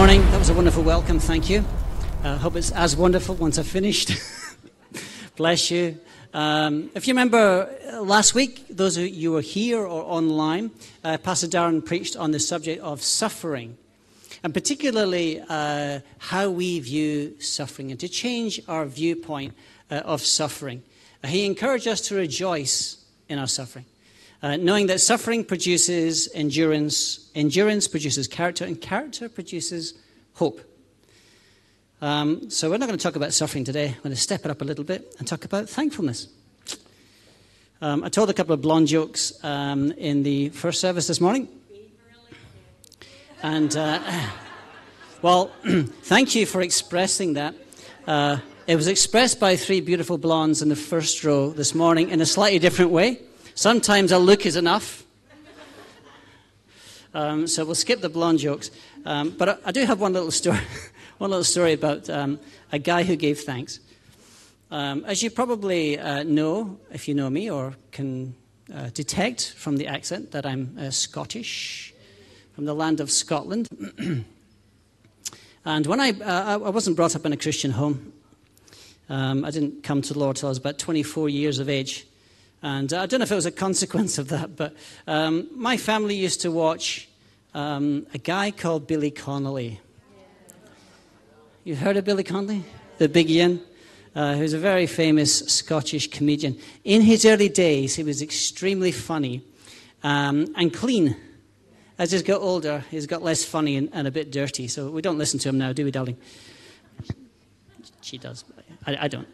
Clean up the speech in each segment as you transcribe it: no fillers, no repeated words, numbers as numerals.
morning. That was a wonderful welcome. Thank you. I hope it's as wonderful once I've finished. Bless you. If you remember last week, those of you who were here or online, Pastor Darren preached on the subject of suffering, and particularly how we view suffering and to change our viewpoint of suffering. He encouraged us to rejoice in our suffering, knowing that suffering produces endurance, endurance produces character, and character produces hope. So we're not going to talk about suffering today. I'm going to step it up a little bit and talk about thankfulness. I told a couple of blonde jokes in the first service this morning. And, well, thank you for expressing that. It was expressed by three beautiful blondes in the first row this morning in a slightly different way. Sometimes a look is enough. So we'll skip the blonde jokes. But I do have one little story about a guy who gave thanks. As you probably know, if you know me or can detect from the accent, that I'm Scottish, from the land of Scotland. And when I wasn't brought up in a Christian home. I didn't come to the Lord till I was about 24 years of age. And I don't know if it was a consequence of that, but my family used to watch a guy called Billy Connolly. You've heard of Billy Connolly? The Big Ian, who's a very famous Scottish comedian. In his early days, he was extremely funny and clean. As he's got older, he's got less funny and a bit dirty. So we don't listen to him now, do we, darling? She does, but I don't.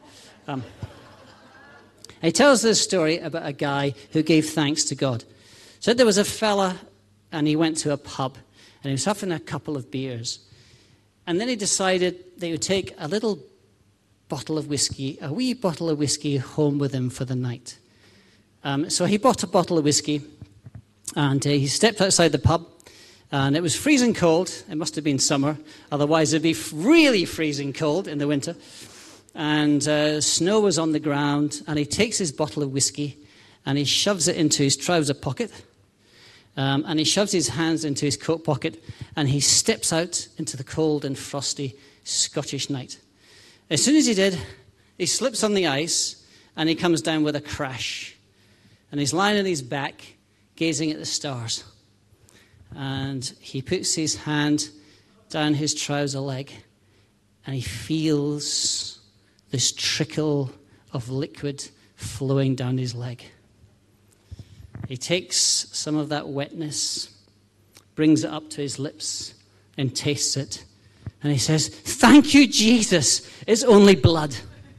He tells this story about a guy who gave thanks to God. So there was a fella, and he went to a pub, and he was having a couple of beers. And then he decided that he would take a little bottle of whiskey, a wee bottle of whiskey, home with him for the night. So he bought a bottle of whiskey, and he stepped outside the pub, and it was freezing cold. It must have been summer, otherwise it'd be really freezing cold in the winter. And snow was on the ground, and he takes his bottle of whiskey, and he shoves it into his trouser pocket, and he shoves his hands into his coat pocket, and he steps out into the cold and frosty Scottish night. As soon as he did, he slips on the ice, and he comes down with a crash. And he's lying on his back, gazing at the stars. And he puts his hand down his trouser leg, and he feels this trickle of liquid flowing down his leg. He takes some of that wetness, brings it up to his lips, and tastes it. And he says, "Thank you, Jesus, it's only blood."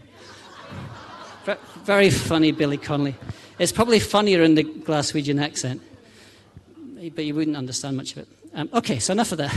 Very funny, Billy Connolly. It's probably funnier in the Glaswegian accent, but you wouldn't understand much of it. Okay, so enough of that.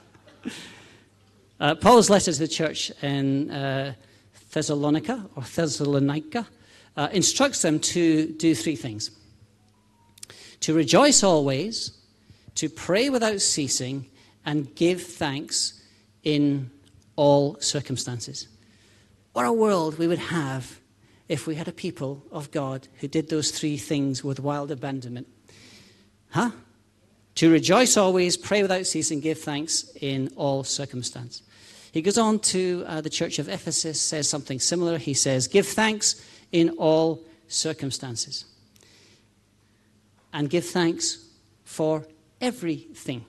Paul's letter to the church in Thessalonica instructs them to do three things: to rejoice always, to pray without ceasing, and give thanks in all circumstances. What a world we would have if we had a people of God who did those three things with wild abandonment. Huh? To rejoice always, pray without ceasing, give thanks in all circumstances. He goes on to the church of Ephesus, says something similar. He says, give thanks in all circumstances. And give thanks for everything.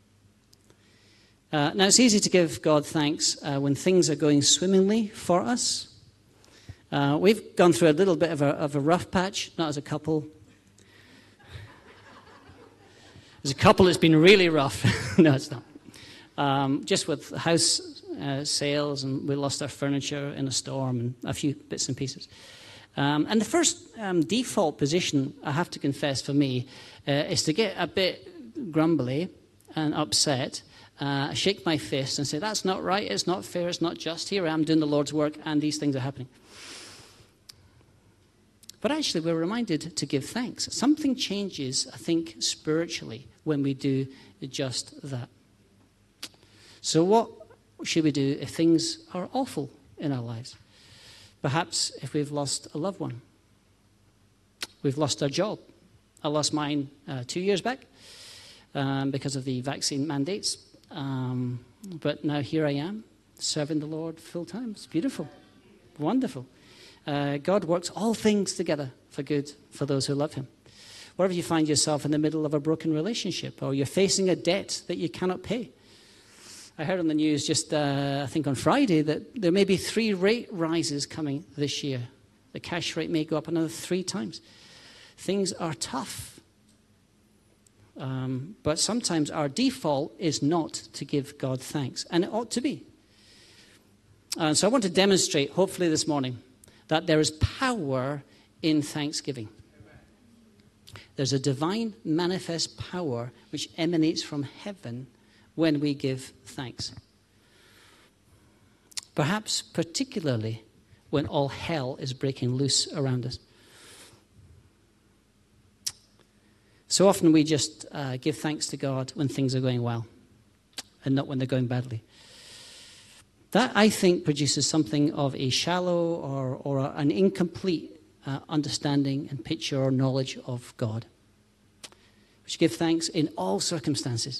Now, it's easy to give God thanks when things are going swimmingly for us. We've gone through a little bit of a rough patch, not as a couple. As a couple, it's been really rough. No, it's not. Just with house sales, and we lost our furniture in a storm and a few bits and pieces. And the first default position, I have to confess for me, is to get a bit grumbly and upset, shake my fist and say, that's not right, it's not fair, it's not just. Here I am doing the Lord's work and these things are happening. But actually, we're reminded to give thanks. Something changes, I think, spiritually when we do just that. So what should we do if things are awful in our lives? Perhaps if we've lost a loved one. We've lost our job. I lost mine 2 years back because of the vaccine mandates. But now here I am, serving the Lord full time. It's beautiful, wonderful. God works all things together for good for those who love him. Wherever you find yourself in the middle of a broken relationship, or you're facing a debt that you cannot pay. I heard on the news just, I think on Friday, that there may be 3 rate rises coming this year. The cash rate may go up another 3 times. Things are tough. But sometimes our default is not to give God thanks, and it ought to be. So I want to demonstrate, hopefully this morning, that there is power in thanksgiving. There's a divine manifest power which emanates from heaven when we give thanks. Perhaps particularly when all hell is breaking loose around us. So often we just give thanks to God when things are going well and not when they're going badly. That, I think, produces something of a shallow or an incomplete understanding and picture or knowledge of God. We should give thanks in all circumstances.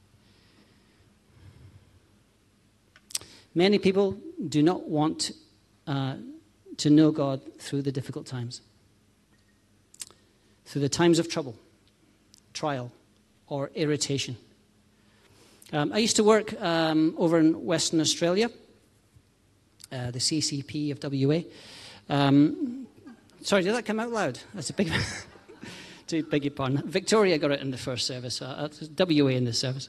Many people do not want to know God through the difficult times, through the times of trouble, trial, or irritation. I used to work over in Western Australia, the CCP of WA. Sorry, did that come out loud? That's a big... To beg your pardon. Victoria got it in the first service. WA in this service.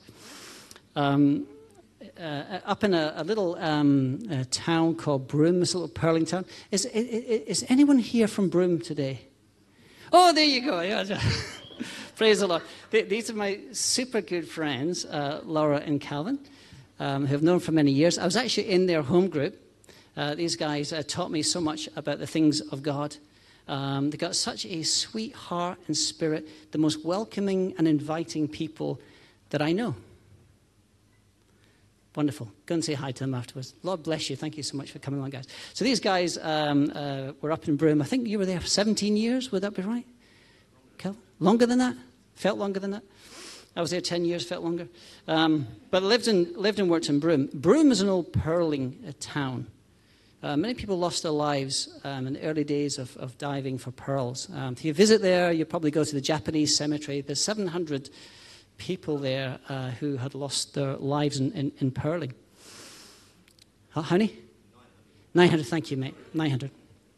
Up in a little town called Broome, this little pearling town. Is anyone here from Broome today? Oh, there you go. Yeah. Praise the Lord. These are my super good friends, Laura and Calvin, who I've known for many years. I was actually in their home group. These guys taught me so much about the things of God. They've got such a sweet heart and spirit, the most welcoming and inviting people that I know. Wonderful. Go and say hi to them afterwards. Lord bless you. Thank you so much for coming along, guys. So these guys were up in Broome. I think you were there for 17 years. Would that be right? Longer than that? Felt longer than that? I was there 10 years, felt longer. But lived and worked in Broome. Broome is an old pearling town. Many people lost their lives in the early days of diving for pearls. If you visit there, you probably go to the Japanese cemetery. There's 700 people there who had lost their lives in pearling. How many? 900, thank you, mate. 900.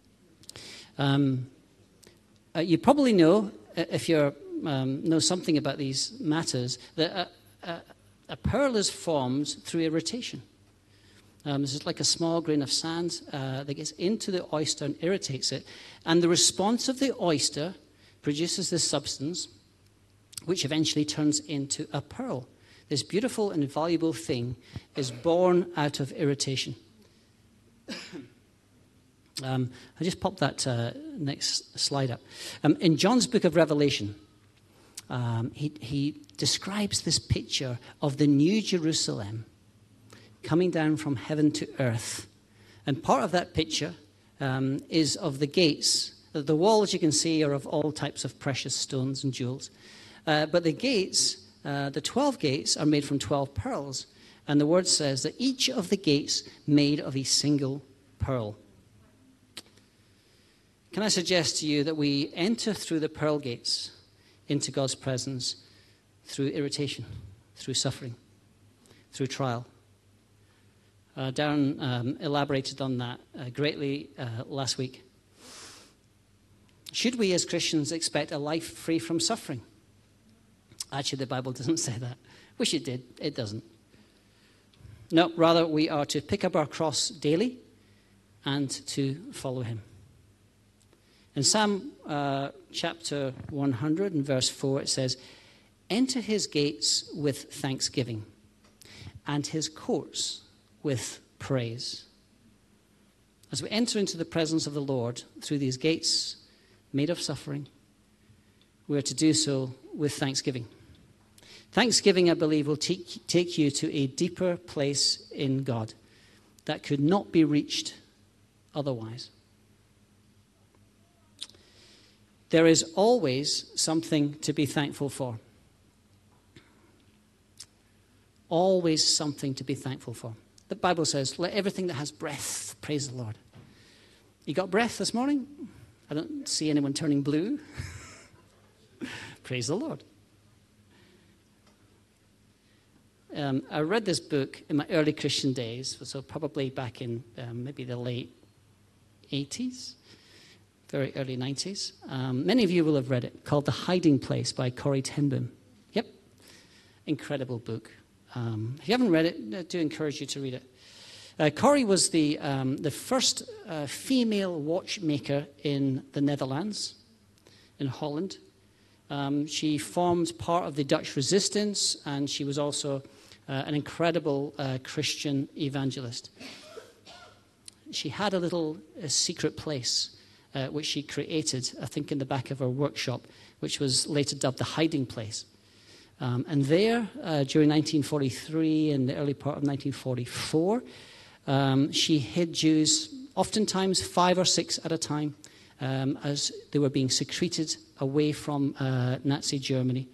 You probably know, if you know something about these matters, that a pearl is formed through irritation. This is like a small grain of sand that gets into the oyster and irritates it. And the response of the oyster produces this substance, which eventually turns into a pearl. This beautiful and valuable thing is born out of irritation. I just popped that next slide up. In John's book of Revelation, he describes this picture of the New Jerusalem coming down from heaven to earth. And part of that picture is of the gates. The walls, you can see, are of all types of precious stones and jewels. But the gates, the 12 gates, are made from 12 pearls. And the word says that each of the gates made of a single pearl. Can I suggest to you that we enter through the pearl gates into God's presence through irritation, through suffering, through trial? Darren elaborated on that greatly last week. Should we as Christians expect a life free from suffering? Actually, the Bible doesn't say that. Wish it did. It doesn't. No, rather we are to pick up our cross daily and to follow him. In Psalm chapter 100 and verse 4, it says, "Enter his gates with thanksgiving and his courts with praise." As we enter into the presence of the Lord through these gates made of suffering, we are to do so with thanksgiving. Thanksgiving, I believe, will take you to a deeper place in God that could not be reached otherwise. There is always something to be thankful for. Always something to be thankful for. The Bible says, let everything that has breath praise the Lord. You got breath this morning? I don't see anyone turning blue. Praise the Lord. I read this book in my early Christian days, so probably back in maybe the late 80s, very early 90s. Many of you will have read it, called The Hiding Place by Corrie ten Boom. Yep, incredible book. If you haven't read it, I do encourage you to read it. Corrie was the first female watchmaker in the Netherlands, in Holland. She formed part of the Dutch resistance, and she was also an incredible Christian evangelist. She had a little secret place which she created, I think, in the back of her workshop, which was later dubbed the Hiding Place. And there, during 1943 and the early part of 1944, she hid Jews, oftentimes 5 or 6 at a time, as they were being secreted away from Nazi Germany.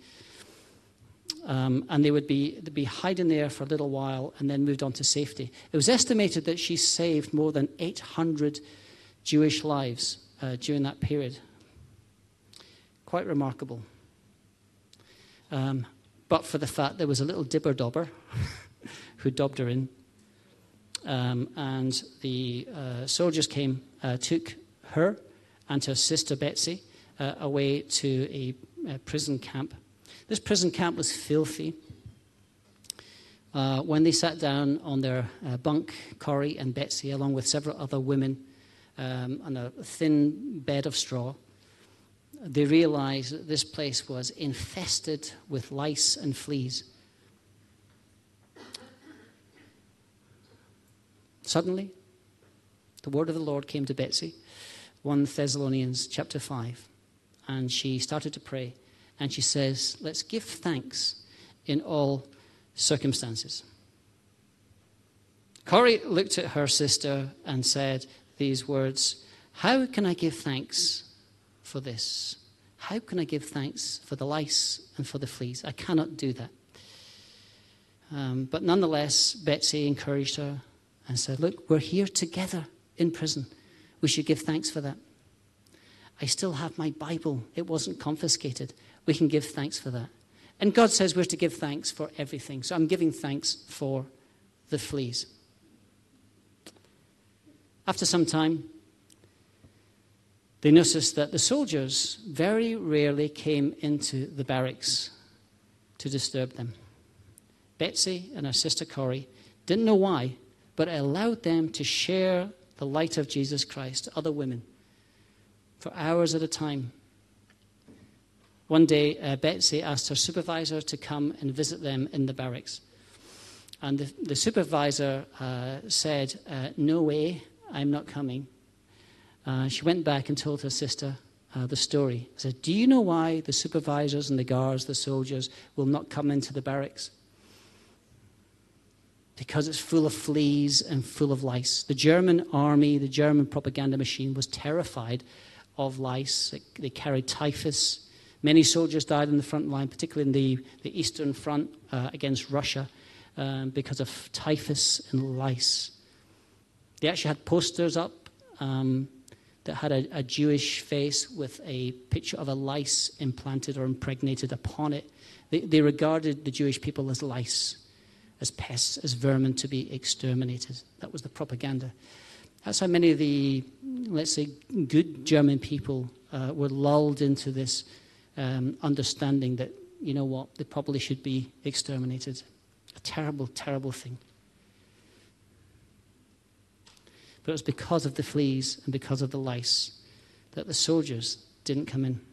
And they'd be hiding there for a little while and then moved on to safety. It was estimated that she saved more than 800 Jewish lives during that period. Quite remarkable. But for the fact there was a little dibber-dobber who dobbed her in. And the soldiers came, took her and her sister Betsy away to a prison camp. This prison camp was filthy. When they sat down on their bunk, Corrie and Betsy, along with several other women, on a thin bed of straw, they realized that this place was infested with lice and fleas. Suddenly, the word of the Lord came to Betsy, 1 Thessalonians chapter 5, and she started to pray, and she says, let's give thanks in all circumstances. Corrie looked at her sister and said these words, how can I give thanks for this? How can I give thanks for the lice and for the fleas? I cannot do that. But nonetheless, Betsy encouraged her and said, look, we're here together in prison. We should give thanks for that. I still have my Bible. It wasn't confiscated. We can give thanks for that. And God says we're to give thanks for everything. So I'm giving thanks for the fleas. After some time, they noticed that the soldiers very rarely came into the barracks to disturb them. Betsy and her sister Corrie didn't know why, but it allowed them to share the light of Jesus Christ to other women for hours at a time. One day, Betsy asked her supervisor to come and visit them in the barracks. And the supervisor said, no way, I'm not coming. She went back and told her sister the story. She said, do you know why the supervisors and the guards, the soldiers, will not come into the barracks? Because it's full of fleas and full of lice. The German army, the German propaganda machine was terrified of lice. They carried typhus. Many soldiers died in the front line, particularly in the Eastern Front against Russia, because of typhus and lice. They actually had posters up that had a Jewish face with a picture of a lice implanted or impregnated upon it. They regarded the Jewish people as lice, as pests, as vermin to be exterminated. That was the propaganda. That's how many of the, let's say, good German people were lulled into this understanding that, you know what, they probably should be exterminated. A terrible, terrible thing. But it was because of the fleas and because of the lice that the soldiers didn't come in.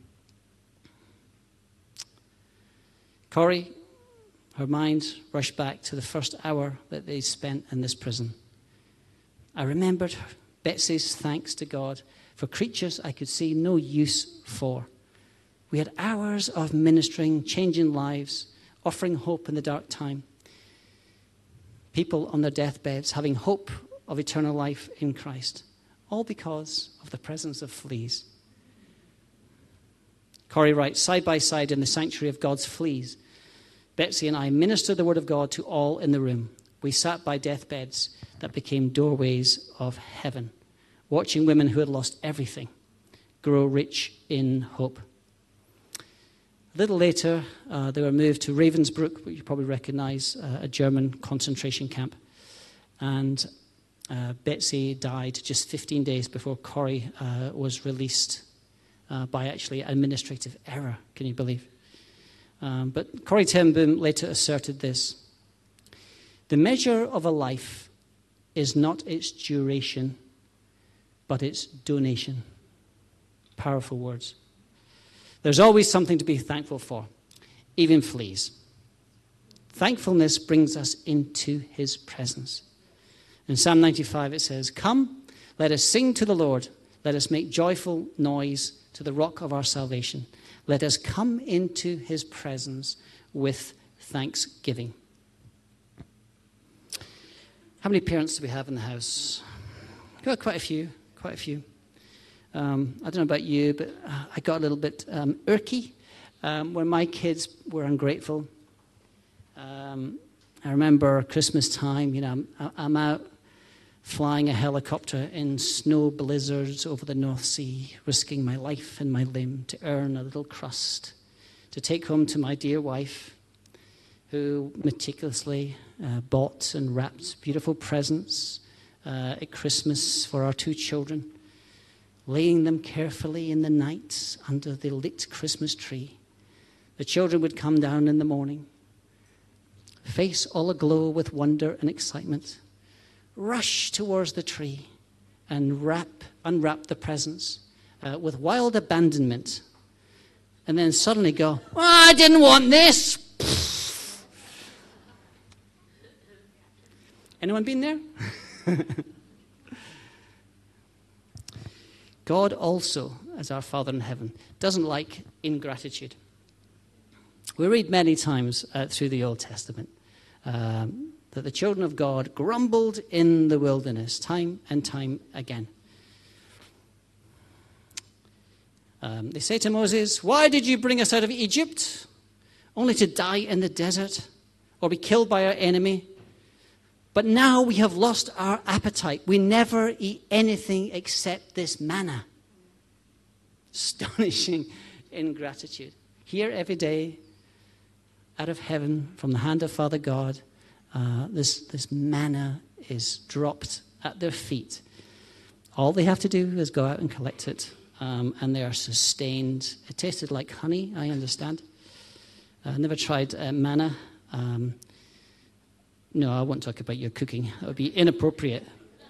Corrie, her mind rushed back to the first hour that they spent in this prison. I remembered Betsy's thanks to God for creatures I could see no use for. We had hours of ministering, changing lives, offering hope in the dark time. People on their deathbeds having hope of eternal life in Christ, all because of the presence of fleas. Corrie writes, side by side in the sanctuary of God's fleas, Betsy and I ministered the word of God to all in the room. We sat by deathbeds that became doorways of heaven, watching women who had lost everything grow rich in hope. A little later, they were moved to Ravensbrück, which you probably recognize, a German concentration camp. And Betsy died just 15 days before Corrie was released by actually administrative error. Can you believe? But Corrie ten Boom later asserted this: the measure of a life is not its duration, but its donation. Powerful words. There's always something to be thankful for, even fleas. Thankfulness brings us into his presence. In Psalm 95 it says, "Come, let us sing to the Lord. Let us make joyful noise to the rock of our salvation. Let us come into his presence with thanksgiving." How many parents do we have in the house? We've got quite a few. I don't know about you, but I got a little bit irky when my kids were ungrateful. I remember Christmas time, I'm out flying a helicopter in snow blizzards over the North Sea, risking my life and my limb to earn a little crust to take home to my dear wife, who meticulously bought and wrapped beautiful presents at Christmas for our two children, laying them carefully in the night under the lit Christmas tree. The children would come down in the morning, face all aglow with wonder and excitement, rush towards the tree and unwrap the presents with wild abandonment, and then suddenly go, "Oh, I didn't want this." Anyone been there? God also, as our Father in heaven, doesn't like ingratitude. We read many times through the Old Testament that the children of God grumbled in the wilderness time and time again. They say to Moses, "Why did you bring us out of Egypt, only to die in the desert or be killed by our enemy? But now we have lost our appetite. We never eat anything except this manna." Astonishing ingratitude. Here every day, out of heaven, from the hand of Father God, this manna is dropped at their feet. All they have to do is go out and collect it, and they are sustained. It tasted like honey, I understand. I never tried manna. No, I won't talk about your cooking. That would be inappropriate.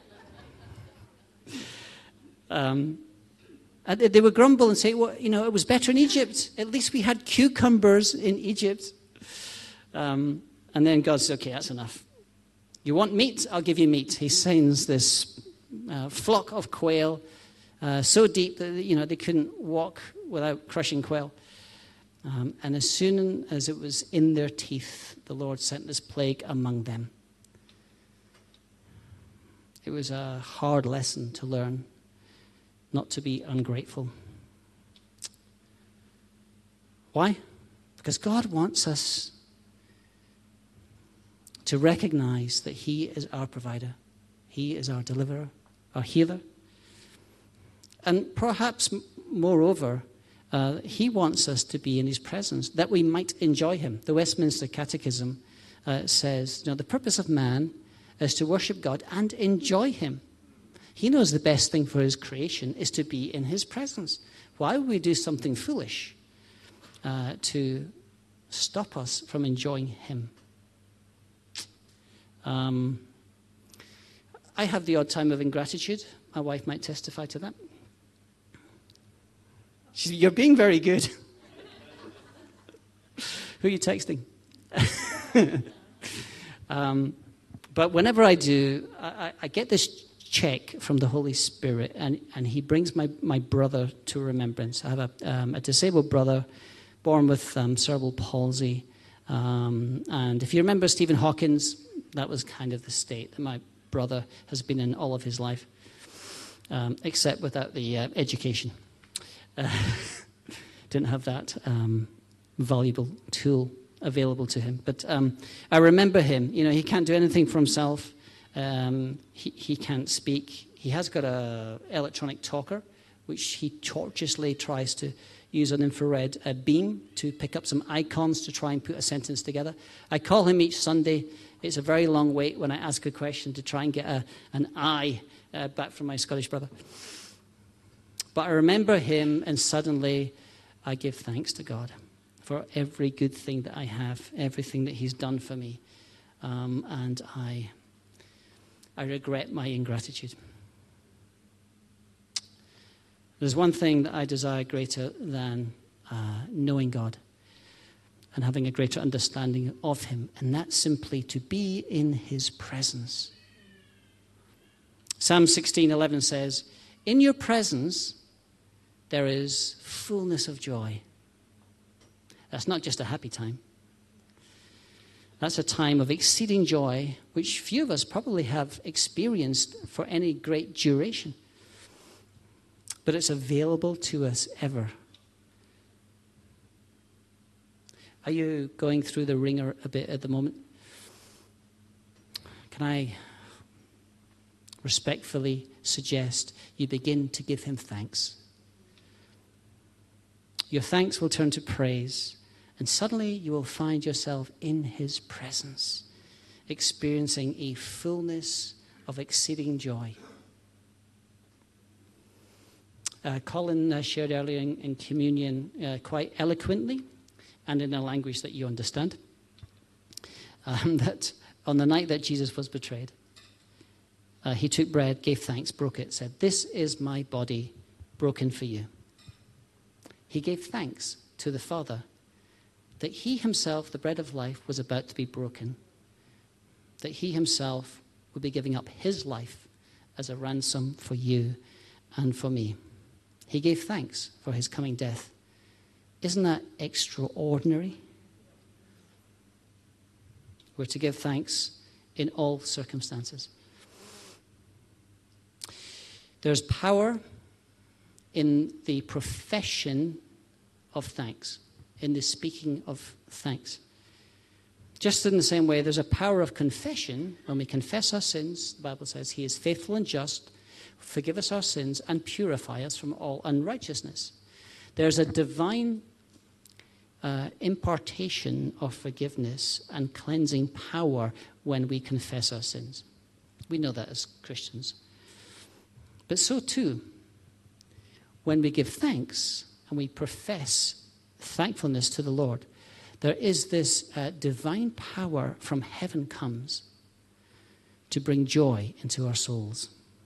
And they would grumble and say, "Well, it was better in Egypt. At least we had cucumbers in Egypt." And then God says, "Okay, that's enough. You want meat? I'll give you meat." He sends this flock of quail so deep that they couldn't walk without crushing quail. And as soon as it was in their teeth, the Lord sent this plague among them. It was a hard lesson to learn, not to be ungrateful. Why? Because God wants us to recognize that he is our provider. He is our deliverer, our healer. And perhaps, moreover, he wants us to be in his presence, that we might enjoy him. The Westminster Catechism says, the purpose of man is to worship God and enjoy him. He knows the best thing for his creation is to be in his presence. Why would we do something foolish to stop us from enjoying him? I have the odd time of ingratitude. My wife might testify to that. You're being very good. Who are you texting? But whenever I do, I get this check from the Holy Spirit, and he brings my brother to remembrance. I have a disabled brother born with cerebral palsy. And if you remember Stephen Hawkins, that was kind of the state that my brother has been in all of his life, except without the education. Didn't have that valuable tool. available to him. But I remember him. You know, he can't do anything for himself. He can't speak. He has got an electronic talker, which he tortuously tries to use an infrared beam to pick up some icons to try and put a sentence together. I call him each Sunday. It's a very long wait when I ask a question to try and get an I back from my Scottish brother. But I remember him, and suddenly I give thanks to God for every good thing that I have, everything that he's done for me. And I regret my ingratitude. There's one thing that I desire greater than knowing God and having a greater understanding of him, and that's simply to be in his presence. Psalm 16:11 says, "In your presence there is fullness of joy." That's not just a happy time. That's a time of exceeding joy, which few of us probably have experienced for any great duration. But it's available to us ever. Are you going through the ringer a bit at the moment? Can I respectfully suggest you begin to give him thanks? Your thanks will turn to praise, and suddenly you will find yourself in his presence, experiencing a fullness of exceeding joy. Colin shared earlier in communion quite eloquently and in a language that you understand, that on the night that Jesus was betrayed, he took bread, gave thanks, broke it, said, "This is my body broken for you." He gave thanks to the Father that he himself, the bread of life, was about to be broken, that he himself would be giving up his life as a ransom for you and for me. He gave thanks for his coming death. Isn't that extraordinary? We're to give thanks in all circumstances. There's power in the profession of thanks, in the speaking of thanks. Just in the same way, there's a power of confession. When we confess our sins, the Bible says he is faithful and just, forgive us our sins and purify us from all unrighteousness. There's a divine impartation of forgiveness and cleansing power when we confess our sins. We know that as Christians. But so too, when we give thanks and we profess thankfulness to the Lord, there is this divine power from heaven comes to bring joy into our souls.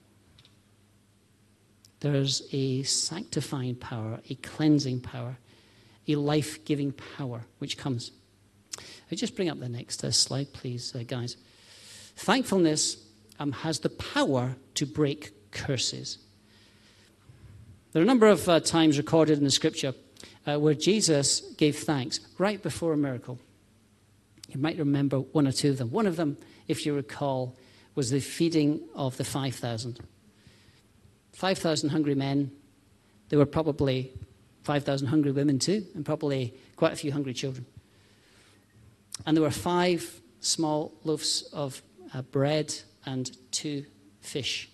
There's a sanctifying power, a cleansing power, a life-giving power which comes. I'll just bring up the next slide, please, guys. Thankfulness has the power to break curses. There are a number of times recorded in the Scripture where Jesus gave thanks right before a miracle. You might remember one or two of them. One of them, if you recall, was the feeding of the 5,000. 5,000 hungry men. There were probably 5,000 hungry women too, and probably quite a few hungry children. And there were 5 small loaves of bread and 2 fish.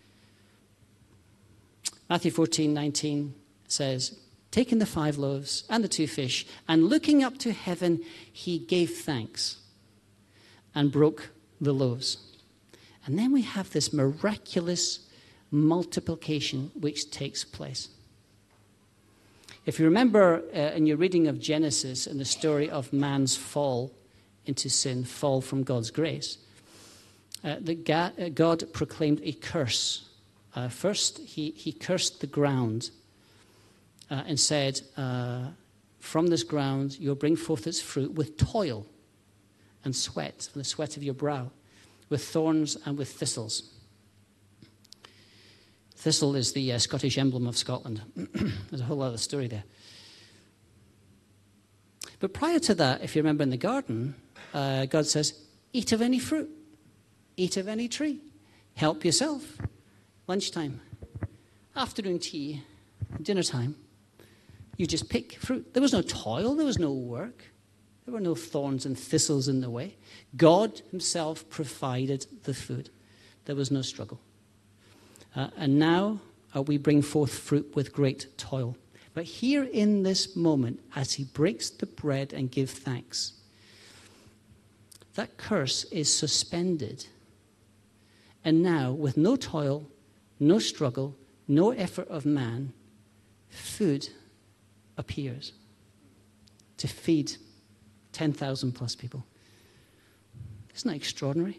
Matthew 14:19 says, taking the 5 loaves and the 2 fish, and looking up to heaven, he gave thanks and broke the loaves. And then we have this miraculous multiplication which takes place. If you remember in your reading of Genesis and the story of man's fall into sin, fall from God's grace, God proclaimed a curse. First, he cursed the ground and said, from this ground you'll bring forth its fruit with toil and sweat, and the sweat of your brow, with thorns and with thistles. Thistle is the Scottish emblem of Scotland. There's a whole other story there. But prior to that, if you remember in the garden, God says, eat of any fruit, eat of any tree, help yourself. Lunchtime, afternoon tea, dinner time, you just pick fruit. There was no toil, there was no work. There were no thorns and thistles in the way. God himself provided the food. There was no struggle. And now we bring forth fruit with great toil. But here in this moment, as he breaks the bread and gives thanks, that curse is suspended. And now, with no toil, no struggle, no effort of man, food appears to feed 10,000 plus people. Isn't that extraordinary?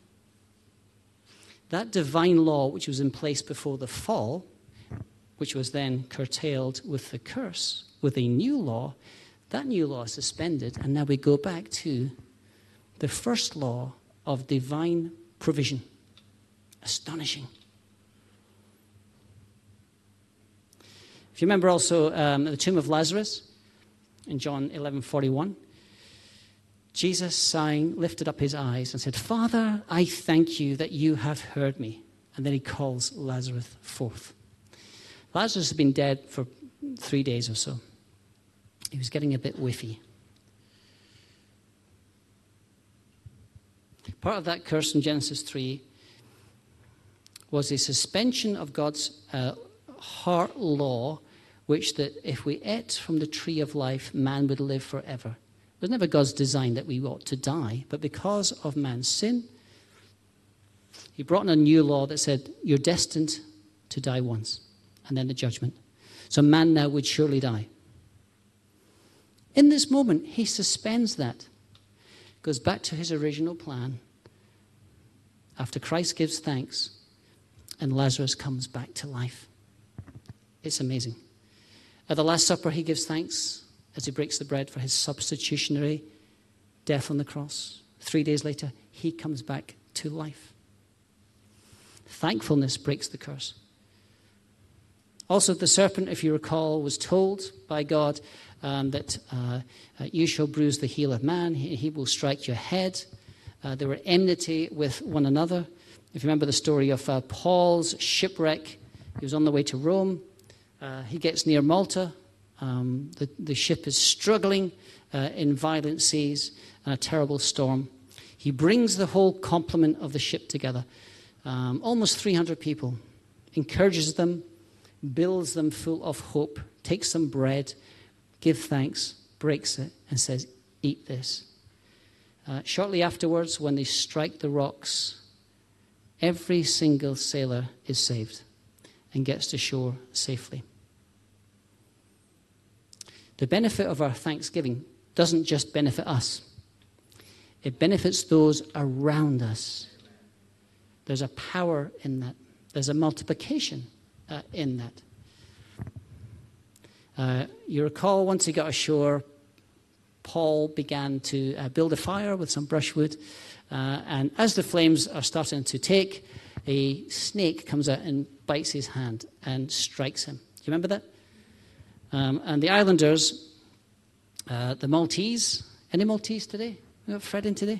That divine law, which was in place before the fall, which was then curtailed with the curse, with a new law, that new law is suspended, and now we go back to the first law of divine provision. Astonishing. If you remember also the tomb of Lazarus in John 11:41, Jesus, sighing, lifted up his eyes and said, Father, I thank you that you have heard me. And then he calls Lazarus forth. Lazarus had been dead for 3 days or so. He was getting a bit whiffy. Part of that curse in Genesis 3 was a suspension of God's heart law, which that if we ate from the tree of life, man would live forever. It was never God's design that we ought to die, but because of man's sin, he brought in a new law that said, you're destined to die once, and then the judgment. So man now would surely die. In this moment, he suspends that, goes back to his original plan. After Christ gives thanks, and Lazarus comes back to life. It's amazing. At the Last Supper, he gives thanks as he breaks the bread for his substitutionary death on the cross. 3 days later, he comes back to life. Thankfulness breaks the curse. Also, the serpent, if you recall, was told by God that you shall bruise the heel of man, he will strike your head. They were enmity with one another. If you remember the story of Paul's shipwreck, he was on the way to Rome. He gets near Malta. The ship is struggling in violent seas and a terrible storm. He brings the whole complement of the ship together, almost 300 people, encourages them, builds them full of hope, takes some bread, gives thanks, breaks it, and says, eat this. Shortly afterwards, when they strike the rocks, every single sailor is saved and gets to shore safely. The benefit of our thanksgiving doesn't just benefit us. It benefits those around us. There's a power in that. There's a multiplication in that. You recall once he got ashore, Paul began to build a fire with some brushwood. And as the flames are starting to take, a snake comes out and bites his hand and strikes him. Do you remember that? And the islanders, the Maltese, any Maltese today? We got Fred in today?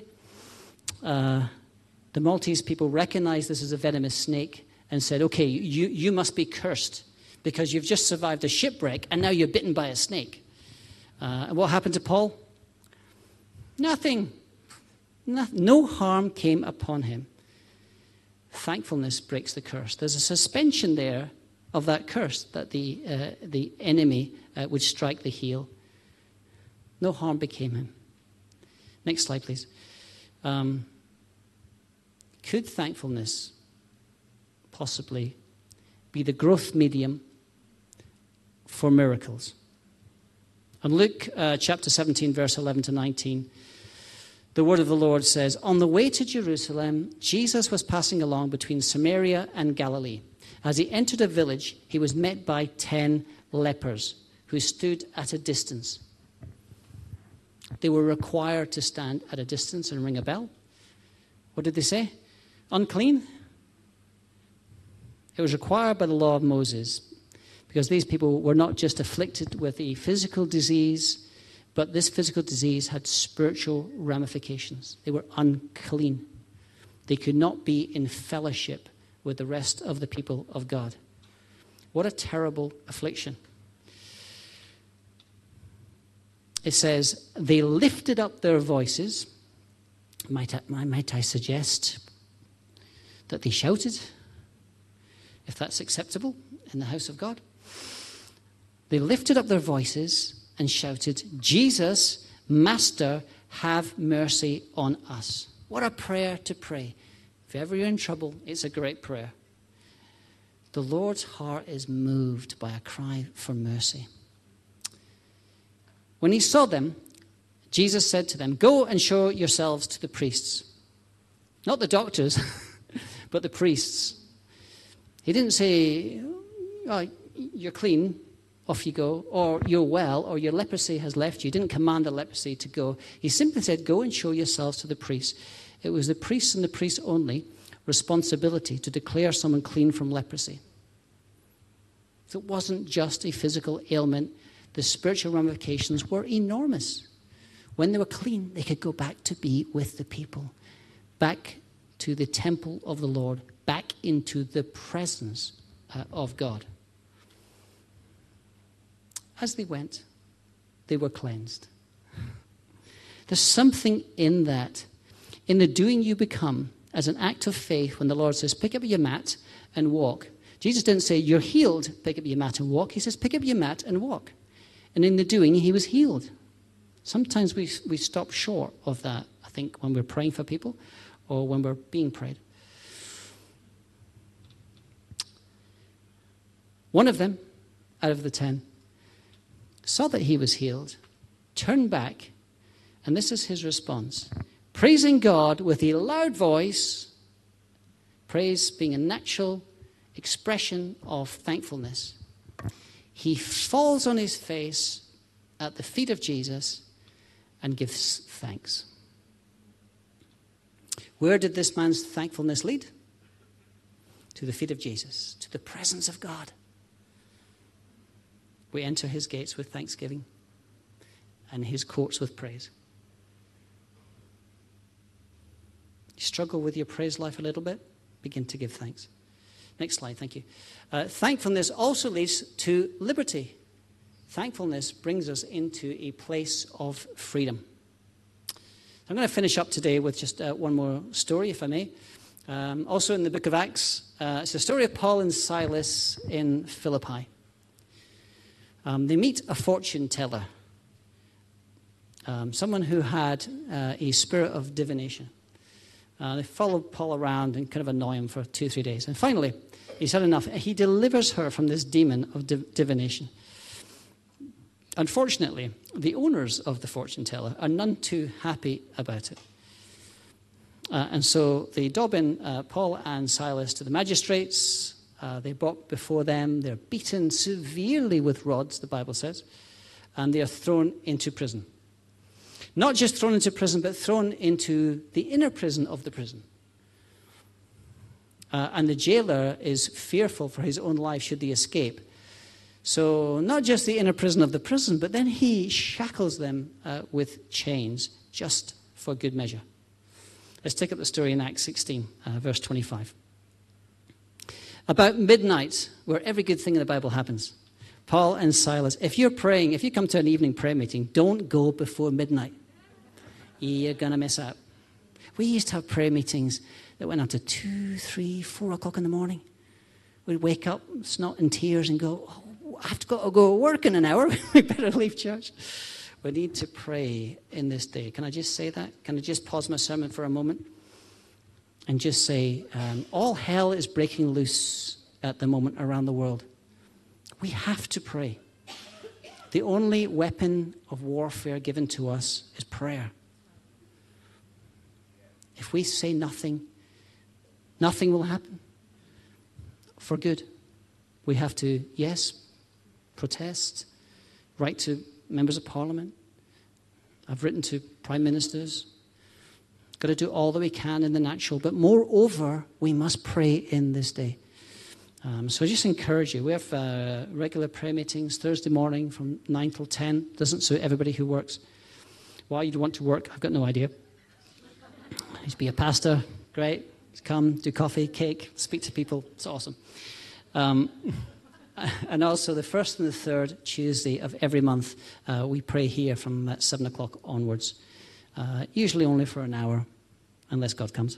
The Maltese people recognized this as a venomous snake and said, okay, you must be cursed because you've just survived a shipwreck and now you're bitten by a snake. And what happened to Paul? Nothing. No harm came upon him. Thankfulness breaks the curse. There's a suspension there of that curse, that the enemy would strike the heel. No harm became him. Next slide, please. Could thankfulness possibly be the growth medium for miracles? And Luke chapter 17, verse 11 to 19, the word of the Lord says, on the way to Jerusalem, Jesus was passing along between Samaria and Galilee. As he entered a village, he was met by 10 lepers who stood at a distance. They were required to stand at a distance and ring a bell. What did they say? Unclean? It was required by the law of Moses because these people were not just afflicted with a physical disease, but this physical disease had spiritual ramifications. They were unclean. They could not be in fellowship with the rest of the people of God. What a terrible affliction. it says, they lifted up their voices. Might I suggest that they shouted, if that's acceptable in the house of God? They lifted up their voices and shouted, Jesus, Master, have mercy on us. What a prayer to pray. If ever you're in trouble, it's a great prayer. The Lord's heart is moved by a cry for mercy. When he saw them, Jesus said to them, go and show yourselves to the priests. Not the doctors, but the priests. He didn't say, oh, you're clean, off you go, or you're well, or your leprosy has left you. He didn't command the leprosy to go. He simply said, go and show yourselves to the priests. It was the priests and the priests only responsibility to declare someone clean from leprosy. So it wasn't just a physical ailment. The spiritual ramifications were enormous. When they were clean, they could go back to be with the people, back to the temple of the Lord, back into the presence of God. As they went, they were cleansed. There's something in that, in the doing you become, as an act of faith, when the Lord says, pick up your mat and walk. Jesus didn't say, you're healed, pick up your mat and walk. He says, pick up your mat and walk. And in the doing, he was healed. Sometimes we stop short of that, I think, when we're praying for people or when we're being prayed. One of them, out of the 10, saw that he was healed, turned back, and this is his response. Praising God with a loud voice, praise being a natural expression of thankfulness. He falls on his face at the feet of Jesus and gives thanks. Where did this man's thankfulness lead? To the feet of Jesus, to the presence of God. We enter his gates with thanksgiving and his courts with praise. You struggle with your praise life a little bit? Begin to give thanks. Next slide, thank you. Thankfulness also leads to liberty. Thankfulness brings us into a place of freedom. I'm going to finish up today with just one more story, if I may. Also in the book of Acts, it's the story of Paul and Silas in Philippi. They meet a fortune teller, someone who had a spirit of divination. They followed Paul around and kind of annoy him for 2-3 days. And finally, he's had enough. He delivers her from this demon of divination. Unfortunately, the owners of the fortune teller are none too happy about it. And so they dob in Paul and Silas to the magistrates. They're brought before them. They're beaten severely with rods, the Bible says. And they are thrown into prison. Not just thrown into prison, but thrown into the inner prison of the prison. And the jailer is fearful for his own life should they escape. So not just the inner prison of the prison, but then he shackles them with chains just for good measure. Let's take up the story in Acts 16, verse 25. About midnight, where every good thing in the Bible happens, Paul and Silas, if you're praying, if you come to an evening prayer meeting, don't go before midnight. You're going to miss out. We used to have prayer meetings that went on to 2, 3, 4 o'clock in the morning. We'd wake up, snot and tears, and go, oh, I have to go work in an hour. We better leave church. We need to pray in this day. Can I just say that? Can I just pause my sermon for a moment and just say, all hell is breaking loose at the moment around the world. We have to pray. The only weapon of warfare given to us is prayer. If we say nothing, nothing will happen for good. We have to, yes, protest, write to members of parliament. I've written to prime ministers. Got to do all that we can in the natural. But moreover, we must pray in this day. So I just encourage you. We have regular prayer meetings Thursday morning from 9 till 10. Doesn't suit everybody who works. Why you'd want to work, I've got no idea. Used to be a pastor. Great. Come, do coffee, cake, speak to people. It's awesome. And also the first and the third Tuesday of every month, we pray here from 7 o'clock onwards, usually only for an hour, unless God comes.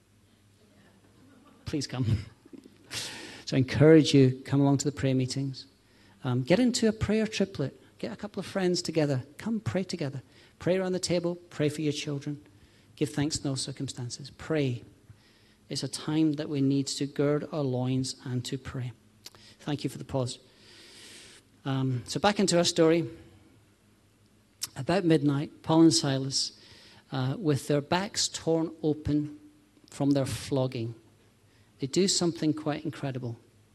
Please come. So I encourage you, come along to the prayer meetings. Get into a prayer triplet. Get a couple of friends together. Come pray together. Pray around the table. Pray for your children. Give thanks in all circumstances. Pray. It's a time that we need to gird our loins and to pray. Thank you for the pause. So back into our story. About midnight, Paul and Silas, with their backs torn open from their flogging, they do something quite incredible.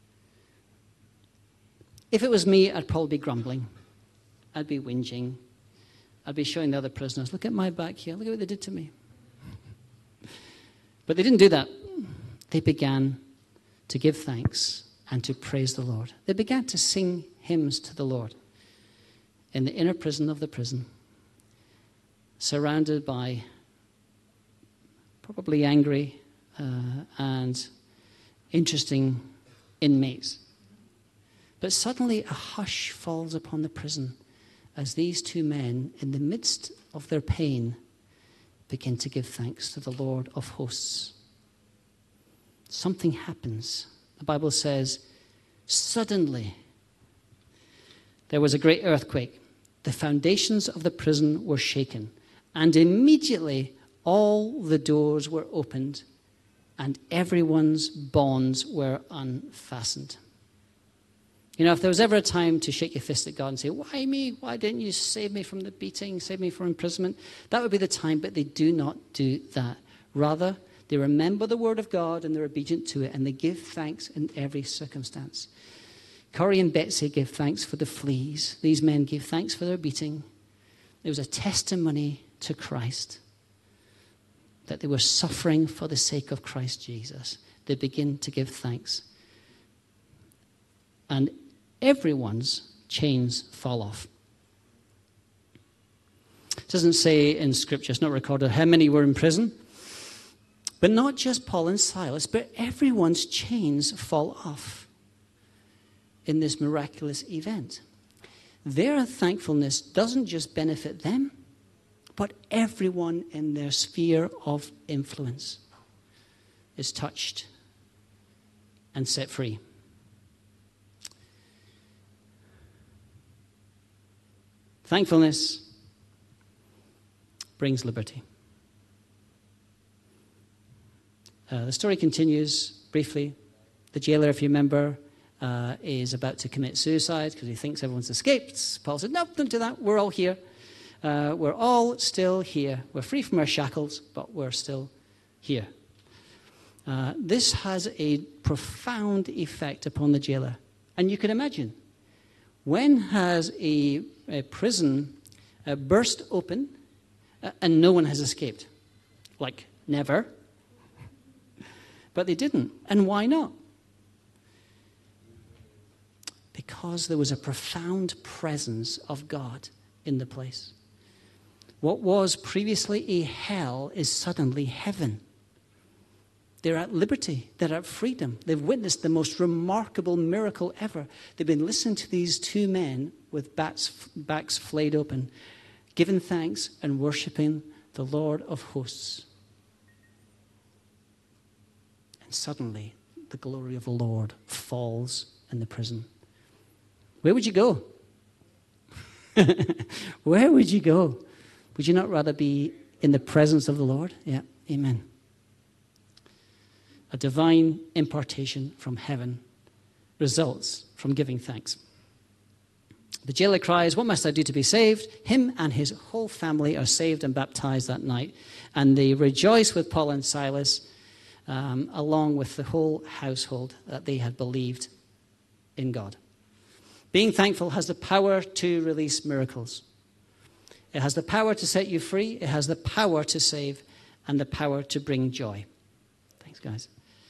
If it was me, I'd probably be grumbling. I'd be whinging. I'd be showing the other prisoners, look at my back here. Look at what they did to me. But they didn't do that. They began to give thanks and to praise the Lord. They began to sing hymns to the Lord in the inner prison of the prison, surrounded by probably angry and interesting inmates. But suddenly a hush falls upon the prison as these two men, in the midst of their pain, begin to give thanks to the Lord of hosts. Something happens. The Bible says, suddenly there was a great earthquake. The foundations of the prison were shaken, and immediately all the doors were opened, and everyone's bonds were unfastened. You know, if there was ever a time to shake your fist at God and say, why me? Why didn't you save me from the beating, save me from imprisonment? That would be the time, but they do not do that. Rather, they remember the word of God and they're obedient to it, and they give thanks in every circumstance. Corrie and Betsy give thanks for the fleas. These men give thanks for their beating. It was a testimony to Christ that they were suffering for the sake of Christ Jesus. They begin to give thanks. And everyone's chains fall off. It doesn't say in Scripture, it's not recorded how many were in prison. But not just Paul and Silas, but everyone's chains fall off in this miraculous event. Their thankfulness doesn't just benefit them, but everyone in their sphere of influence is touched and set free. Thankfulness brings liberty. The story continues briefly. The jailer, if you remember, is about to commit suicide because he thinks everyone's escaped. Paul said, no, don't do that. We're all here. We're all still here. We're free from our shackles, but we're still here. This has a profound effect upon the jailer. And you can imagine, when has a prison burst open and no one has escaped? Like, never. But they didn't. And why not? Because there was a profound presence of God in the place. What was previously a hell is suddenly heaven. They're at liberty. They're at freedom. They've witnessed the most remarkable miracle ever. They've been listening to these two men with backs flayed open, giving thanks and worshiping the Lord of hosts. And suddenly, the glory of the Lord falls in the prison. Where would you go? Where would you go? Would you not rather be in the presence of the Lord? Yeah, amen. A divine impartation from heaven results from giving thanks. The jailer cries, what must I do to be saved? Him and his whole family are saved and baptized that night. And they rejoice with Paul and Silas, along with the whole household, that they had believed in God. Being thankful has the power to release miracles. It has the power to set you free. It has the power to save and the power to bring joy. Thanks, guys.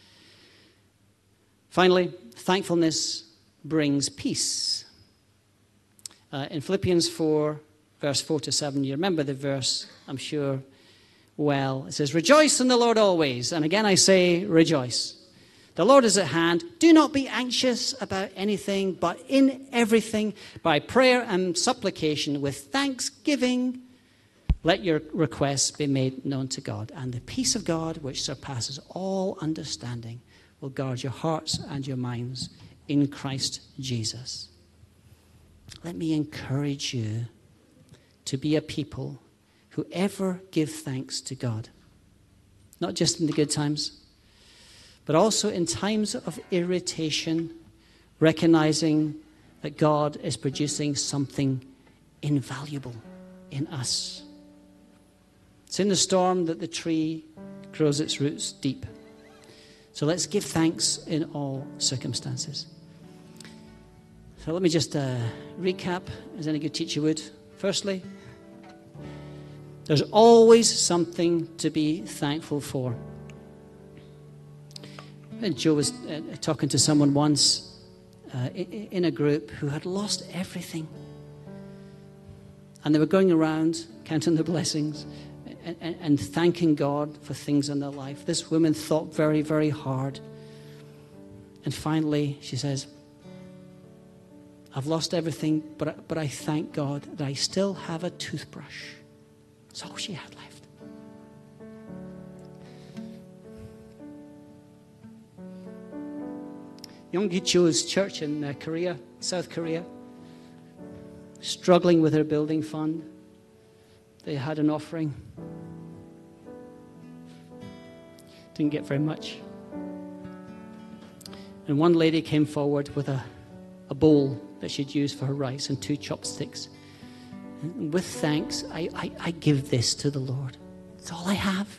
Finally, thankfulness brings peace. In Philippians 4, verse 4 to 7, you remember the verse, I'm sure, well. It says, rejoice in the Lord always. And again I say, rejoice. The Lord is at hand. Do not be anxious about anything, but in everything, by prayer and supplication, with thanksgiving, let your requests be made known to God. And the peace of God, which surpasses all understanding, will guard your hearts and your minds in Christ Jesus. Let me encourage you to be a people who ever give thanks to God. Not just in the good times, but also in times of irritation, recognizing that God is producing something invaluable in us. It's in the storm that the tree grows its roots deep. So let's give thanks in all circumstances. So let me just recap, as any good teacher would. Firstly, there's always something to be thankful for. And Joe was talking to someone once in a group who had lost everything. And they were going around counting the blessings and thanking God for things in their life. This woman thought very, very hard. And finally, she says, I've lost everything, but I thank God that I still have a toothbrush. That's all she had left. Young Cho's church in Korea, South Korea, struggling with their building fund. They had an offering. Didn't get very much. And one lady came forward with a bowl that she'd used for her rice and 2 chopsticks. And with thanks, I give this to the Lord. It's all I have.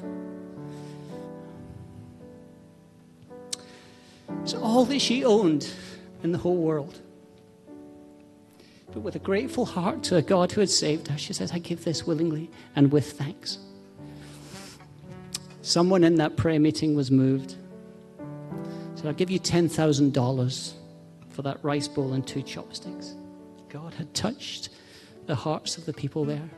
It's all that she owned in the whole world. But with a grateful heart to a God who had saved her, she says, I give this willingly and with thanks. Someone in that prayer meeting was moved. Said, I'll give you $10,000 for that rice bowl and 2 chopsticks. God had touched the hearts of the people there.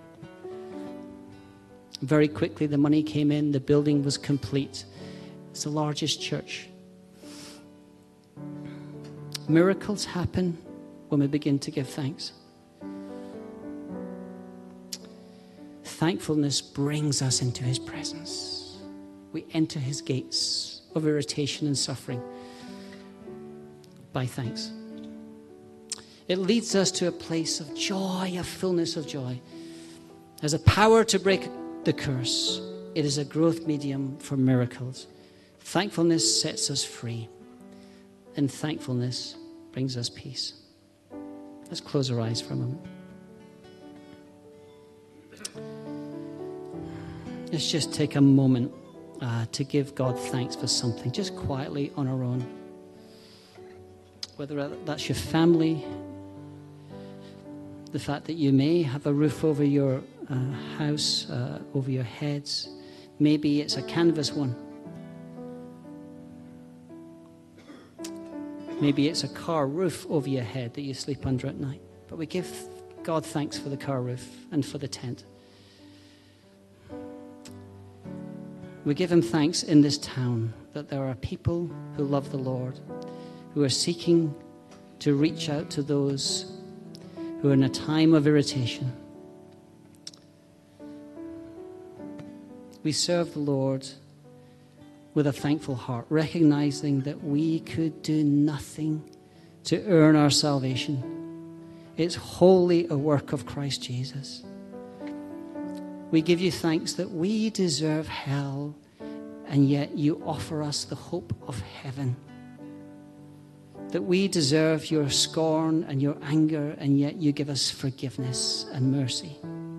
Very quickly, the money came in. The building was complete. It's the largest church. Miracles happen when we begin to give thanks. Thankfulness brings us into his presence. We enter his gates of irritation and suffering by thanks. It leads us to a place of joy, a fullness of joy. As a power to break the curse, it is a growth medium for miracles. Thankfulness sets us free, and thankfulness brings us peace. Let's close our eyes for a moment. Let's just take a moment to give God thanks for something, just quietly on our own. Whether that's your family, the fact that you may have a roof over your house, over your heads. Maybe it's a canvas one. Maybe it's a car roof over your head that you sleep under at night. But we give God thanks for the car roof and for the tent. We give him thanks in this town that there are people who love the Lord, who are seeking to reach out to those who are in a time of irritation. We serve the Lord with a thankful heart, recognizing that we could do nothing to earn our salvation. It's wholly a work of Christ Jesus. We give you thanks that we deserve hell, and yet you offer us the hope of heaven. That we deserve your scorn and your anger, and yet you give us forgiveness and mercy.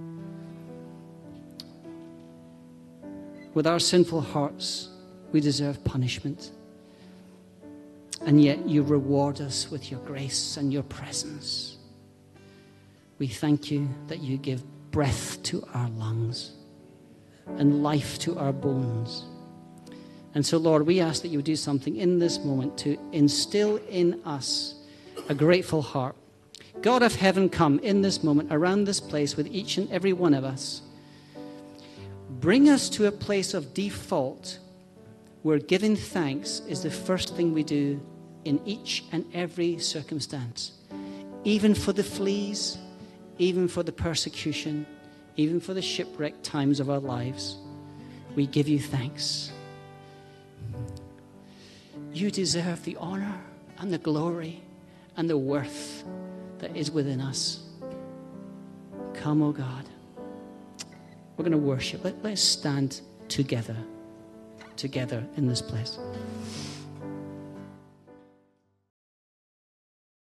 With our sinful hearts, we deserve punishment. And yet you reward us with your grace and your presence. We thank you that you give breath to our lungs and life to our bones. And so, Lord, we ask that you would do something in this moment to instill in us a grateful heart. God of heaven, come in this moment around this place with each and every one of us. Bring us to a place of default where giving thanks is the first thing we do in each and every circumstance, even for the fleas, even for the persecution, even for the shipwrecked times of our lives. We give you thanks. You deserve the honor and the glory and the worth that is within us. Come, oh God. We're going to worship. Let's stand together in this place.